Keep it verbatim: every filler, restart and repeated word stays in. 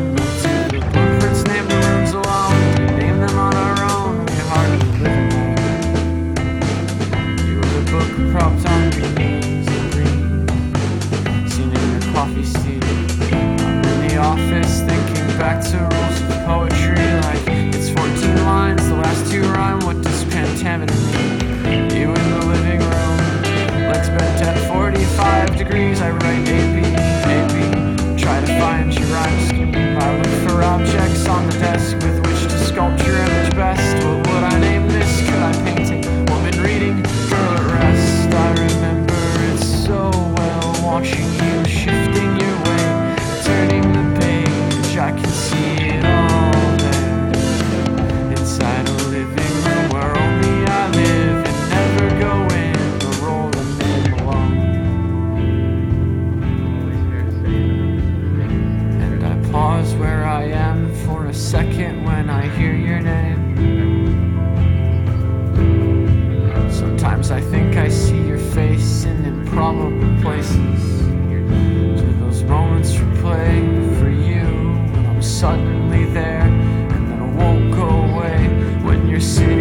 To the blueprints, name the rooms alone. We name them on our own. We hardly live in them. You were the book propped on your knees and green, seen in your coffee steam. I'm in the office thinking back to rules of poetry like it's fourteen lines, the last two rhyme. What does pentameter mean? You in the living room, legs bent at forty-five degrees. I write A B, A B, try to find your rhyme scheme. I look for objects on the desk with which to sculpt your image best. What would I name this? Could I paint it? Woman reading, girl at rest. I remember it so well, watching you shifting your way, turning the page. I can see it all there, inside a living room where only I live and never go in the role that may belong. And I pause where I am for a second when I hear your name. Sometimes I think I see your face in improbable places. Do those moments replay for you when I'm suddenly there, and then I won't go away when you're sitting